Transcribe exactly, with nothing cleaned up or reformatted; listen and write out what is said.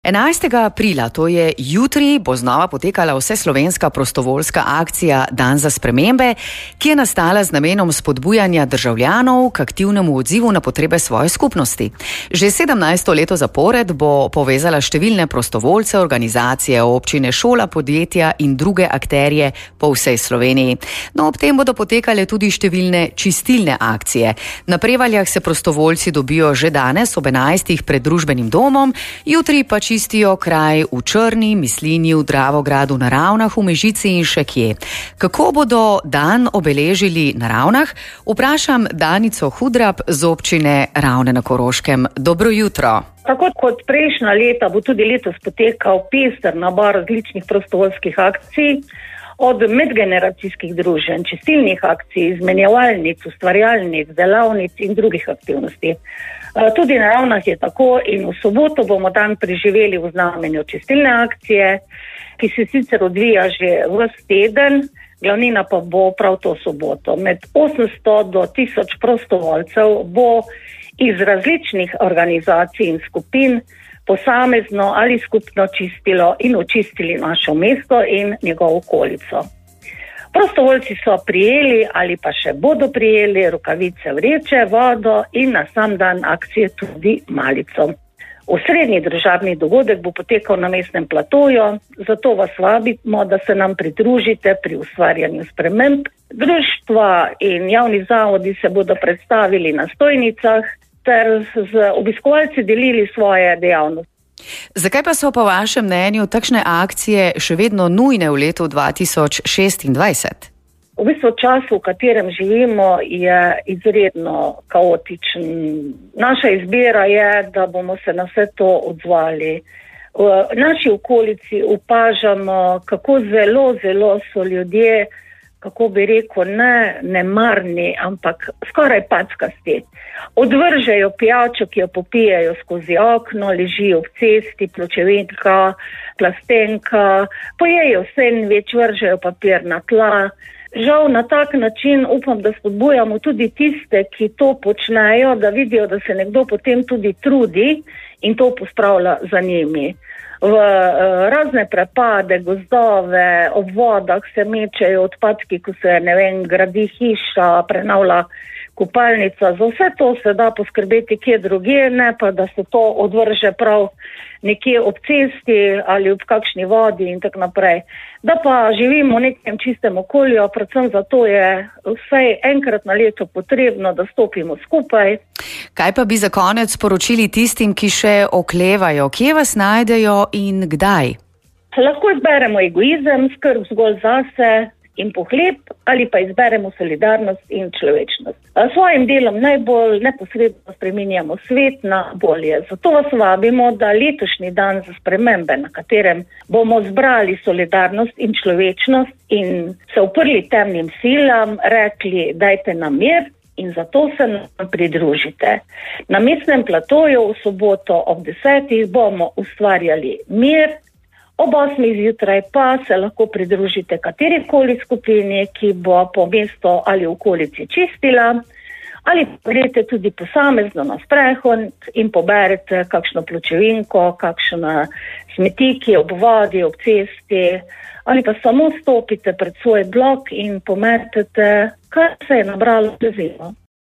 enajstega aprila, to je jutri, bo znova potekala vseslovenska prostovoljska akcija Dan za spremembe, ki je nastala z namenom spodbujanja državljanov k aktivnemu odzivu na potrebe svoje skupnosti. Že sedemnajsto leto zapored bo povezala številne prostovoljce, organizacije, občine, šola, podjetja in druge akterje po vsej Sloveniji. No, ob tem bodo potekale tudi številne čistilne akcije. Na Prevaljah se prostovoljci dobijo že danes ob enajstih pred družbenim domom, jutri pa čistijo kraj v Črni, Mislinji, v Dravogradu, na Ravnah, v Mežici in še kje. Kako bodo dan obeležili na Ravnah? Vprašam Danico Hudrab z občine Ravne na Koroškem. Dobro jutro. Tako kot prejšnja leta bo tudi letos potekal pester nabor različnih prostovoljskih akcij, od medgeneracijskih druženj, čistilnih akcij, izmenjevalnic, ustvarjalnic, delavnic in drugih aktivnosti. Tudi na Ravnah je tako in v soboto bomo dan preživeli v znamenju čistilne akcije, ki se sicer odvija že ves teden, glavnina pa bo prav to soboto. Med osemsto do tisoč prostovoljcev bo iz različnih organizacij in skupin posamezno ali skupno čistilo in očistili našo mesto in njegovo okolico. Prostovoljci so prijeli ali pa še bodo prijeli rokavice, vreče, vodo in na sam dan akcije tudi malico. Osrednji državni dogodek bo potekal na mestnem platoju, zato vas vabimo, da se nam pridružite pri ustvarjanju sprememb. Društva in javni zavodi se bodo predstavili na stojnicah ter z obiskovalci delili svoje dejavnosti. Zakaj pa so po vašem mnenju takšne akcije še vedno nujne v letu dva tisoč šestindvajset? V bistvu čas, v katerem živimo, je izredno kaotičen. Naša izbira je, da bomo se na vse to odzvali. V naši okolici opažamo, kako zelo, zelo so ljudje, kako bi rekel, ne nemarni, ampak skoraj packasti. Odvržejo pijačo, ki jo popijajo skozi okno, ležijo v cesti, pločevinka, plastenka, pojejo sendvič, vržejo papir na tla. Žal na tak način upam, da spodbujamo tudi tiste, ki to počnejo, da vidijo, da se nekdo potem tudi trudi in to pospravlja za njimi. V razne prepade, gozdove, ob vodah se mečejo odpadki, ko se, ne vem, gradi hiša, prenavlja kopalnica. Za vse to se da poskrbeti kje drugje, ne pa da se to odvrže prav nekje ob cesti ali ob kakšni vodi in tako naprej. Da pa živimo v nekem čistem okolju, predvsem zato je vsaj enkrat na leto potrebno, da stopimo skupaj. Kaj pa bi za konec sporočili tistim, ki še oklevajo? Kje vas najdejo in kdaj? Lahko izberemo egoizem, skrb zgolj zase in pohleb, ali pa izberemo solidarnost in človečnost. S svojim delom najbolj neposredno spreminjamo svet na bolje. Zato vas vabimo, da letošnji dan za spremembe, na katerem bomo zbrali solidarnost in človečnost in se uprli temnim silam, rekli, dajte nam mir in zato se nam pridružite. Na mestnem platoju v soboto ob desetih bomo ustvarjali mir. Ob osmih zjutraj pa se lahko pridružite katerikoli skupini, ki bo po mestu ali okolici čistila, ali greste tudi posamezno na sprehod in poberete kakšno pločevinko, kakšno smeti, ki je ob vodi, ob cesti, ali pa samo stopite pred svoj blok in pometete, kar se je nabralo v zimo.